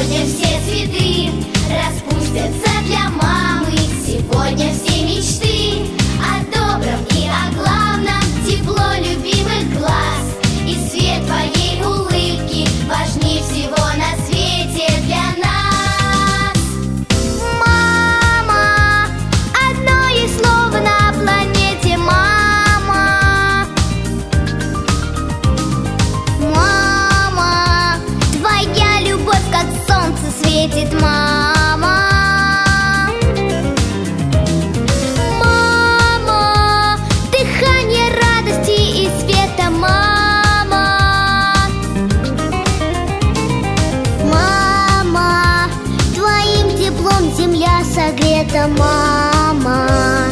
Сегодня все цветы распустятся для мамы. Сегодня все мечты о добром и о главном. Тепло любимых глаз и свет твоей улыбки важнее всего на свете для нас. Мама, одно есть слово на планете. Мама, мама, твоя любовь как солнце светит. Мама, мама, дыхание радости и света. Мама, мама, твоим теплом земля согрета. Мама.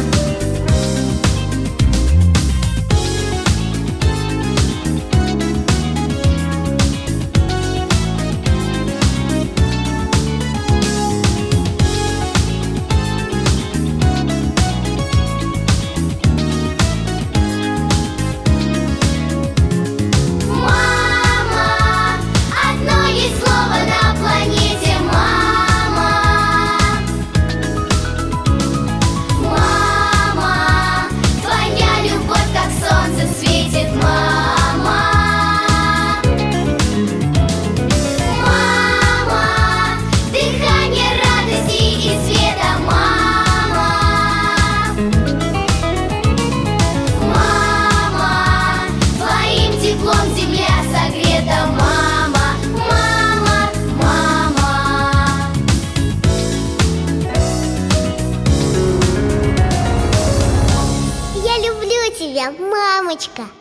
Мама, одно есть слово на планете. Мама, мама, твоя любовь как солнце светит. Мама, мама, дыхание радости и света. Мама, мама, твоим теплом земля согрета. Мама, мама, мама. Я люблю тебя, мамочка.